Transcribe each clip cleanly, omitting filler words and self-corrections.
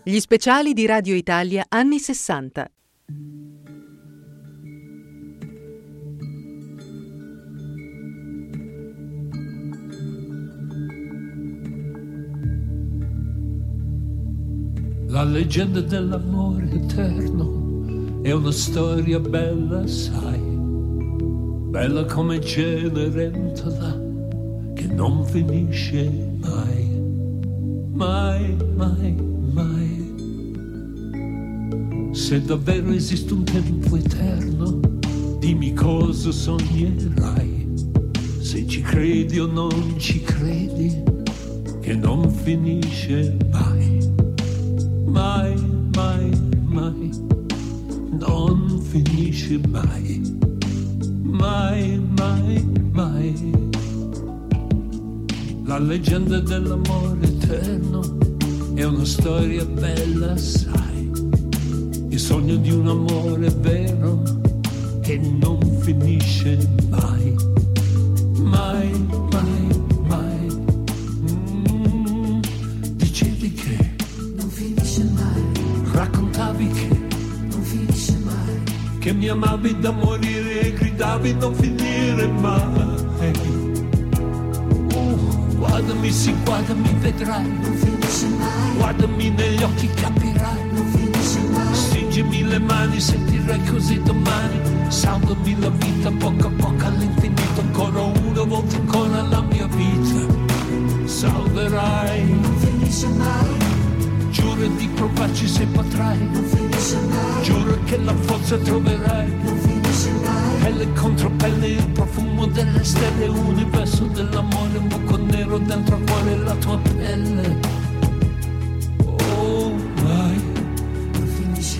Gli speciali di Radio Italia anni 60. La leggenda dell'amore eterno è una storia bella, sai, bella come Cenerentola che non finisce mai, mai, mai, mai. Se davvero esiste un tempo eterno, dimmi cosa sognerai. Se ci credi o non ci credi, che non finisce mai. Mai, mai, mai, non finisce mai, mai, mai, mai. La leggenda dell'amore eterno è una storia bella, sai, il sogno di un amore vero che non finisce mai, mai, mai, mai. Dicevi che raccontavi che non finisce mai, che mi amavi da morire e gridavi non finire mai. Guardami, sì, guardami, vedrai, non finisce mai. Guardami negli occhi, capirai, non finisce mai. Stringimi le mani, sentirai così domani. Salvami la vita poco a poco all'infinito, ancora una volta ancora la mia vita. Salverai, non finisce mai. Giuro di provarci se potrai, non finisce mai. Giuro che la forza troverai, non finisce mai. Pelle contro pelle, il profumo delle stelle, universo dell'amore, un buco nero dentro al cuore la tua pelle. Oh mai, non finisce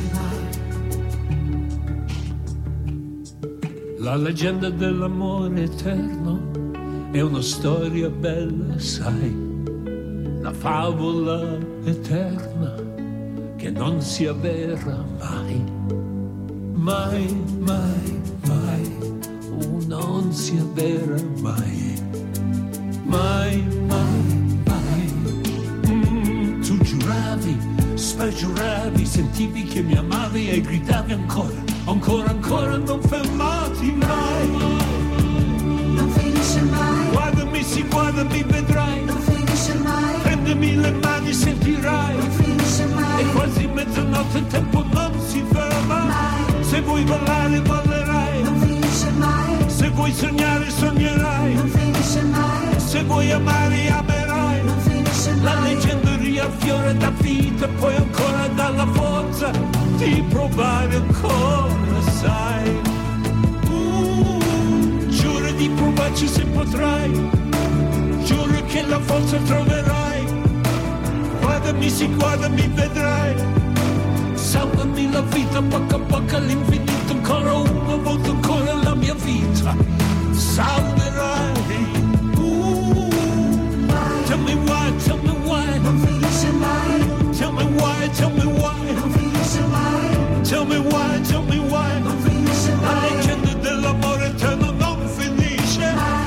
mai. La leggenda dell'amore eterno è una storia bella, sai, la favola eterna che non si avvera mai, mai, mai, mai, non si avvera mai, mai, mai, mai. Tu giuravi, spergiuravi, sentivi che mi amavi e gridavi ancora, ancora, ancora, non fermati mai. Non finisce mai. Guardami, sì, guardami, vedrai. Non finisce mai. Prendimi le mani, sentirai. Non finisce mai. È quasi mezzanotte, il tempo non si ferma mai. Se vuoi ballare, ballerai. Non finisce mai. Se vuoi sognare, sognerai. Non finisce mai. Se vuoi amare, amerai. Non finisce mai. La leggenda riaffiora da vita, poi ancora dalla forza di provare ancora, sai. Giuro di provarci se potrai. Giuro che la forza troverai. Guardami, sì, guardami, vedrai. Salvami la vita poco a poco all'infinito, ancora una volta ancora la mia vita. Salverai. Tell me why, tell me why. Non finisce mai. Tell me why, tell me why. Non finisce mai. Tell me why, tell me why. Non finisce La mai. leggenda dell'amore eterno non finisce Mai.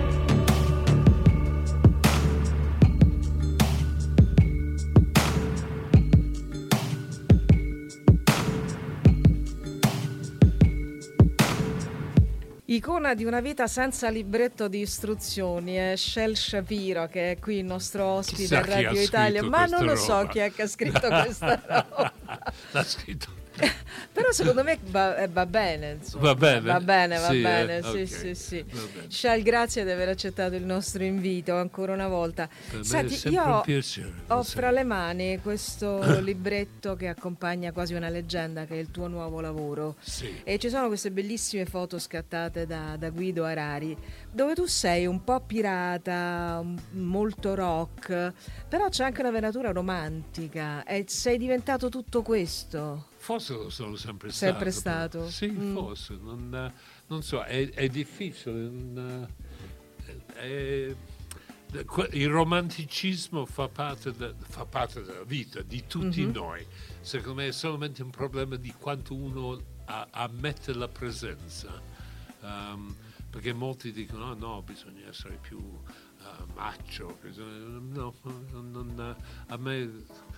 Icona di una vita senza libretto di istruzioni è Shel Shapiro, che è qui il nostro ospite Chissà a chi Radio ha Italia, scritto ma non lo questa so roba. chi è che ha scritto questa roba. L'ha scritto. Però secondo me va bene, insomma. Va bene? Va bene, Sì, sì, ok. sì, sì. Va bene. Shel, grazie di aver accettato il nostro invito ancora una volta. Per me è Senti, sempre io un piacere, ho lo sai. fra le mani questo libretto che accompagna Quasi una leggenda, che è il tuo nuovo lavoro. Sì. E ci sono queste bellissime foto scattate da Guido Arari, dove tu sei un po' pirata, molto rock, però c'è anche una venatura romantica e sei diventato tutto questo. Forse lo sono sempre stato. Sempre stato. Sì, forse. Non so, è difficile. Il romanticismo fa parte della vita di tutti noi. Secondo me è solamente un problema di quanto uno ammette la presenza. Perché molti dicono no, bisogna essere più macho. No, a me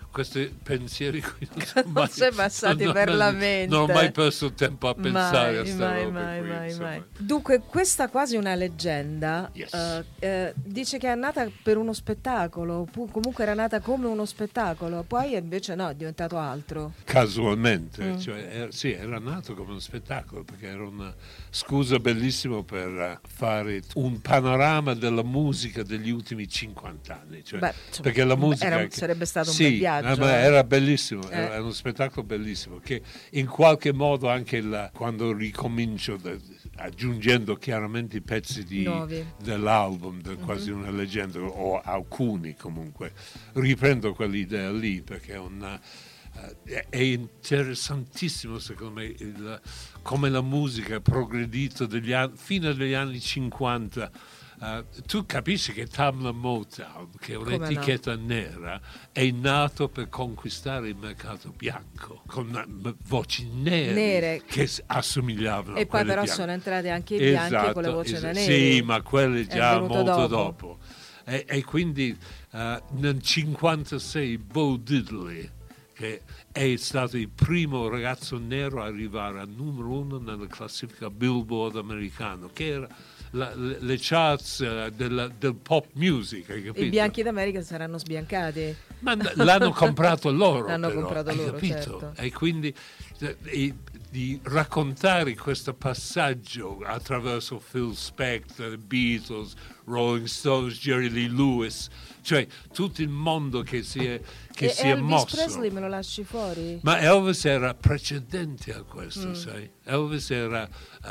questi pensieri qui non si è passati per la mente. Non ho mai perso tempo a pensare mai, a sta mai, roba mai, qui, mai, insomma. mai. Dunque, questa quasi una leggenda Yes. dice che è nata per uno spettacolo, comunque era nata come uno spettacolo, poi invece no, è diventato altro. Casualmente, cioè, sì, era nato come uno spettacolo perché era una scusa bellissima per fare un panorama della musica degli ultimi 50 anni. Cioè, Beh, insomma, perché la musica sarebbe stato un sì, bel viaggio. ma era bellissimo, era uno spettacolo bellissimo che in qualche modo anche quando ricomincio aggiungendo chiaramente i pezzi dell'album, quasi una leggenda, o alcuni comunque, riprendo quell'idea lì perché è interessantissimo secondo me come la musica è progredito fino agli anni 50. Tu capisci che Tamla Motown, che è un'etichetta nera, è nato per conquistare il mercato bianco con voci nere che assomigliavano a quelle e poi però bianche. Sono entrati anche i bianchi con le voci da neri. Sì, ma quelle già molto dopo. dopo. E quindi nel 56 Bo Diddley, che è stato il primo ragazzo nero a arrivare al numero 1 nella classifica Billboard americano, che era le charts del pop music, hai capito? I bianchi d'America saranno sbiancati. Ma l'hanno comprato loro. L'hanno però, comprato loro, capito? certo. E quindi di raccontare questo passaggio attraverso Phil Spector, Beatles, Rolling Stones, Jerry Lee Lewis, cioè tutto il mondo che si è mosso. Elvis Presley me lo lasci fuori? Ma Elvis era precedente a questo, sai? Elvis era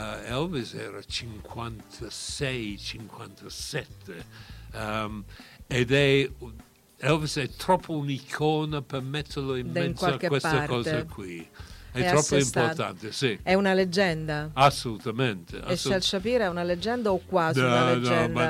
56, 57 Elvis è troppo un'icona per metterlo in mezzo a queste parte. cose qui. È troppo importante, sì. È una leggenda? Assolutamente. E Shel Shapira è una leggenda o quasi una leggenda?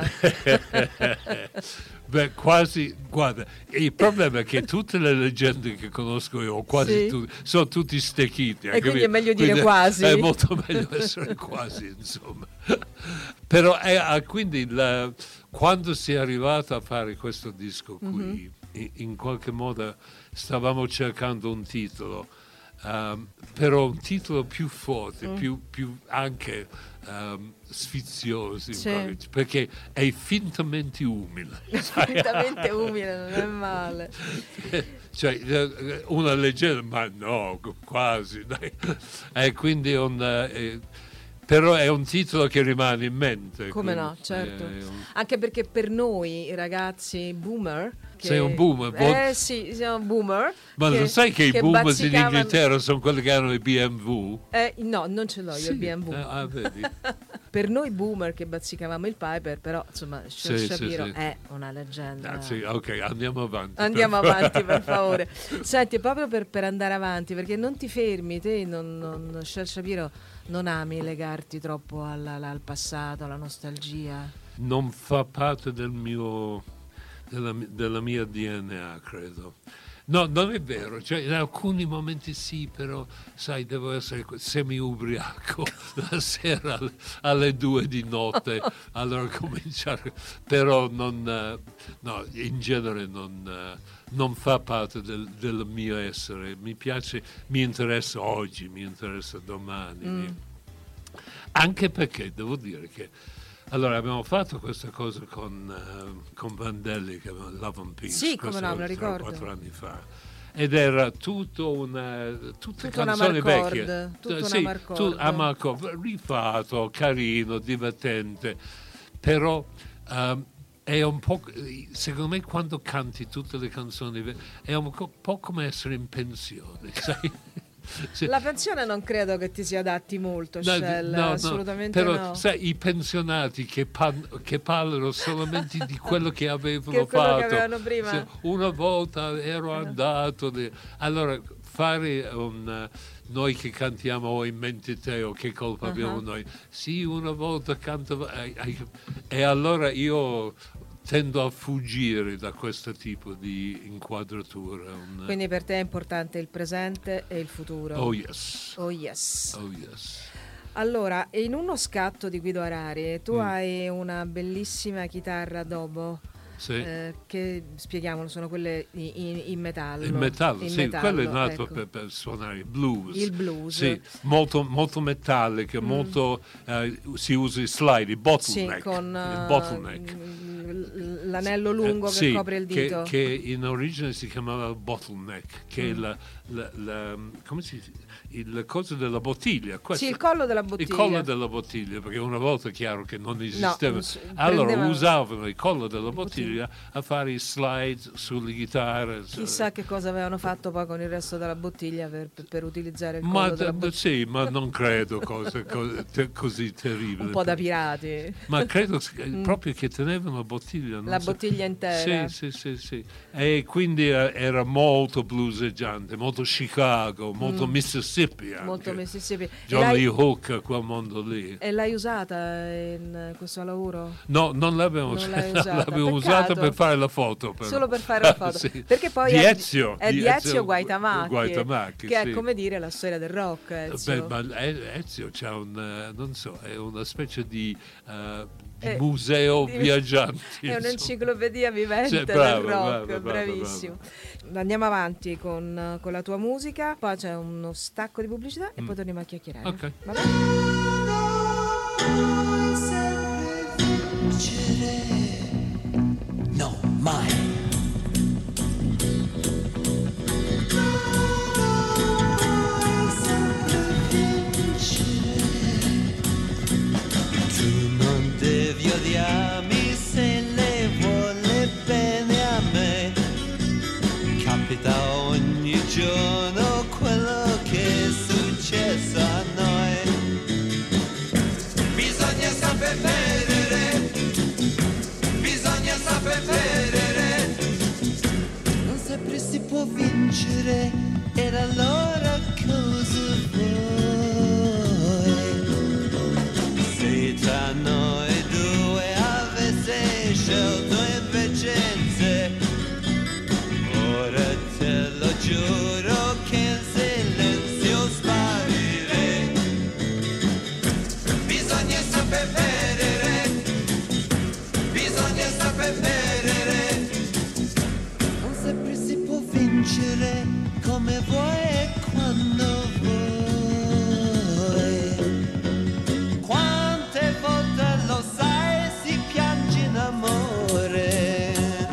Beh, quasi, guarda, il problema è che tutte le leggende che conosco io, quasi tutte, sono tutti stecchiti. E quindi è meglio dire quasi. È molto meglio essere quasi, insomma. Però quindi quando si è arrivato a fare questo disco qui, in qualche modo stavamo cercando un titolo, però un titolo più forte, più anche sfizioso, perché è fintamente umile. Fintamente umile, non è male. Cioè, una leggenda, ma no, quasi. Dai. E quindi però è un titolo che rimane in mente. Come no, certo. Anche perché per noi ragazzi boomer... Sei un boomer? Sì, siamo boomer. Ma lo sai che i boomers in Inghilterra sono quelli che hanno i BMW? No, non ce l'ho io il BMW. Vedi. Per noi boomer che bazzicavamo il Piper, però insomma Shapiro è una leggenda. Ok, andiamo avanti. Andiamo avanti, per favore. Senti, proprio per andare avanti, perché non ti fermi, te Shel Shapiro non ami legarti troppo al passato, alla nostalgia? Non fa parte della mia DNA, credo. No, non è vero, cioè in alcuni momenti sì, però sai, devo essere semi-ubriaco la sera alle 2 di notte, allora cominciare, però no, in genere non fa parte del mio essere. Mi piace, mi interessa oggi, mi interessa domani. Anche perché devo dire che allora abbiamo fatto questa cosa con Vandelli, che aveva Love and Peace, sì, come no, me lo ricordo, 4 anni fa, ed era tutte canzoni vecchie, Amarcord, rifatto, carino, divertente, però è un po', secondo me, quando canti tutte le canzoni è un po' come essere in pensione, sai? Sì. La pensione non credo che ti si adatti molto, Shel, assolutamente però, no. Sai, i pensionati che parlano solamente di quello che avevano fatto. Che avevano prima. Sì, una volta ero andato. Allora, fare noi che cantiamo "Ho in mente te", o "Che colpa abbiamo noi". Sì, una volta cantavo. E allora io tendo a fuggire da questo tipo di inquadratura. Quindi per te è importante il presente e il futuro. Oh yes. Oh yes. Oh yes. Allora, in uno scatto di Guido Arari tu hai una bellissima chitarra Dobo sì. Che spieghiamolo, sono quelle in metallo. Il metallo, sì, metallo, quello è nato ecco. per suonare il blues. Il blues. Sì, molto, molto metallica, molto si usa i slide, i bottleneck. Sì, con il bottleneck. l'anello lungo che copre il dito. Che in origine si chiamava bottleneck, che è come si dice? Il coso della bottiglia. Sì, il collo della bottiglia. Il collo della bottiglia, perché una volta è chiaro che non esisteva. No, allora usavano il collo della bottiglia a fare i slide sulle chitarre. Chissà che cosa avevano fatto poi con il resto della bottiglia per utilizzare il collo della bottiglia. Sì, ma non credo cose così terribili. Un po' da pirati. Ma credo proprio che tenevano la bottiglia. Bottiglia intera. Sì. E quindi era molto blueseggiante, molto Chicago, molto Mississippi anche. Molto Mississippi. John Lee Hooker, quel mondo lì. E l'hai usata in questo lavoro? No, non l'abbiamo usata. L'abbiamo usata per fare la foto. Però. Solo per fare la foto. Sì. Perché poi di Ezio Guaitamacchi, che sì. è come dire la storia del rock. Ezio. Ma Ezio c'ha non so, è una specie di museo viaggianti. È un'enciclopedia vivente del rock, bravissimo. Andiamo avanti con la tua musica, poi c'è uno stacco di pubblicità e poi torniamo a chiacchierare. Ok. Va bene? No, mai. Tu non devi odiarmi se lei vuole bene a me. Capita ogni giorno quello che è successo a noi. Bisogna saper perdere, bisogna saper perdere. Non sempre si può vincere, ed allora cosa vuoi? Se tra noi due avesse scelto invece, ora te lo giuro che in silenzio sparirei. Bisogna saper perdere, bisogna saper perdere. Non sempre si può vincere, come vuoi e quando vuoi. Quante volte lo sai si piange in amore,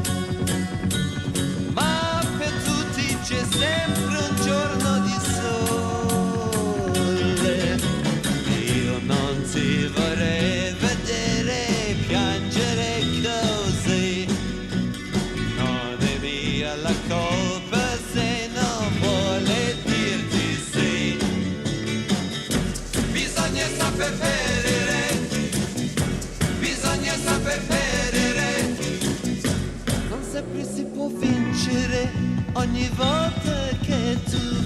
ma per tutti c'è sempre un giorno di sole. Io non ti vorrei vedere piangere così. Non è mia la colpa se non vuole dirti sì. Bisogna saper perdere, bisogna saper perdere. Non sempre si può vincere ogni volta che tu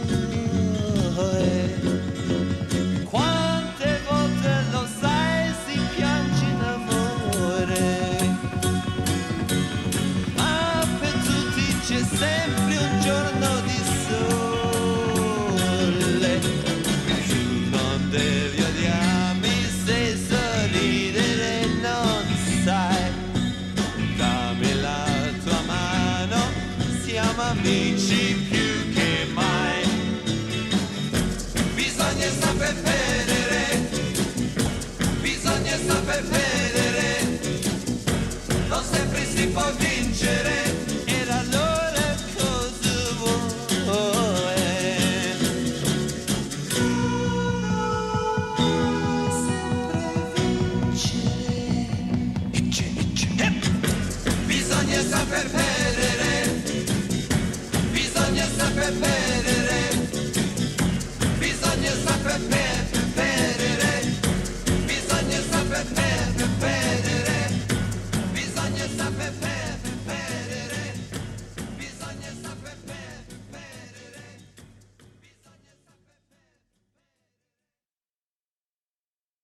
vuoi. Quante volte lo sai si piange in amore, ma per tutti c'è sempre un giorno di sole. Tu non devi odiarmi se sorridere non sai. Dammi la tua mano, siamo amici più che mai. Bisogna saper perdere, bisogna saper perdere. Non sempre si può vincere, ed allora cosa vuoi? Sempre vincere. Bisogna saper perdere, bisogna saper perdere.